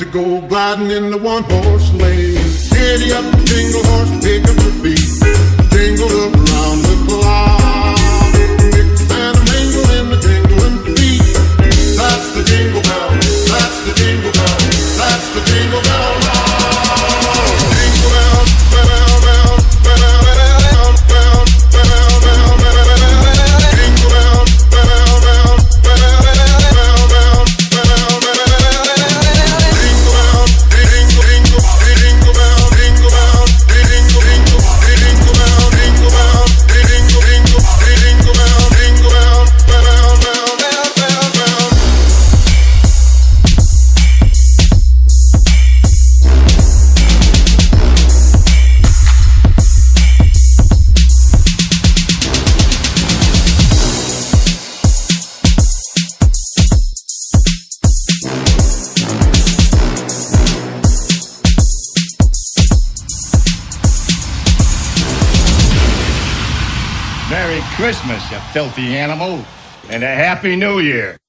to go gliding in the one-horse sleigh. Giddy up, jingle horse, pick up your feet, jingle around the clock. Mix and a mingle in the jingling feet. That's the jingle bell, that's the jingle bell, that's the jingle bell rock. Jingle bells, bell, bell, bell, bell, bell, bell, bell, bell. Jingle bells, bell, bell, bell, bell, bell, bell, bell. Jingle bells, jingle, jingle, jingle bells, jingle bells, jingle, jingle, jingle bells, jingle bells, jingle, jingle, jingle bells, jingle bells, bell, bell, bell, bell, bell. Merry Christmas, you filthy animal, and a Happy New Year.